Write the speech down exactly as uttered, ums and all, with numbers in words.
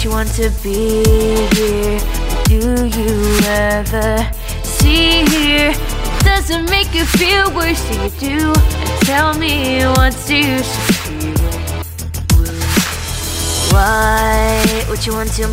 you want to be here? Do you ever see here? Does it make you feel worse? Do you do? And tell me what's your secret? Why would you want to